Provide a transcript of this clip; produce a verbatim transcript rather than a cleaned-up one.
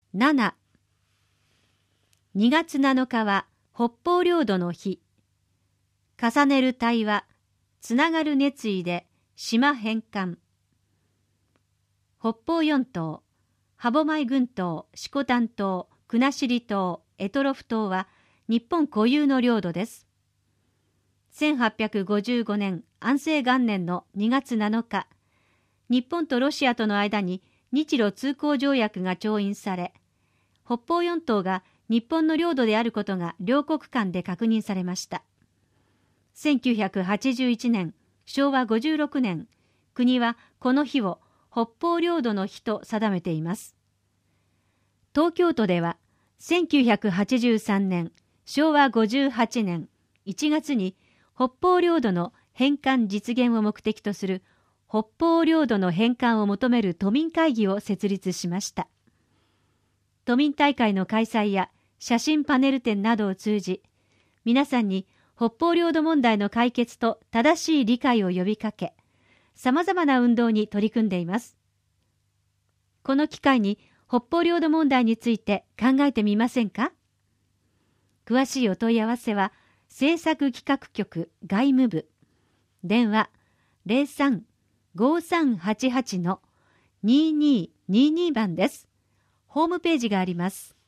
なな、にがつなのかは北方領土の日。重ねる対話、つながる熱意で島返還。北方四島、歯舞群島、色丹島、国後島、択捉島は日本固有の領土です。せんはっぴゃくごじゅうごねん安政元年のにがつなのか、日本とロシアとの間に日露通行条約が調印され、北方四島が日本の領土であることが両国間で確認されました。せんきゅうひゃくはちじゅういちねん、しょうわごじゅうろくねん、国はこの日を北方領土の日と定めています。東京都ではせんきゅうひゃくはちじゅうさんねん、しょうわごじゅうはちねんいちがつに北方領土の返還実現を目的とする北方領土の返還を求める都民会議を設立しました。都民大会の開催や写真パネル展などを通じ、皆さんに北方領土問題の解決と正しい理解を呼びかけ、さまざまな運動に取り組んでいます。この機会に北方領土問題について考えてみませんか？詳しいお問い合わせは政策企画局外務部、電話 ゼロさん ごさんはちはち にーにーにーにー 番です。ホームページがあります。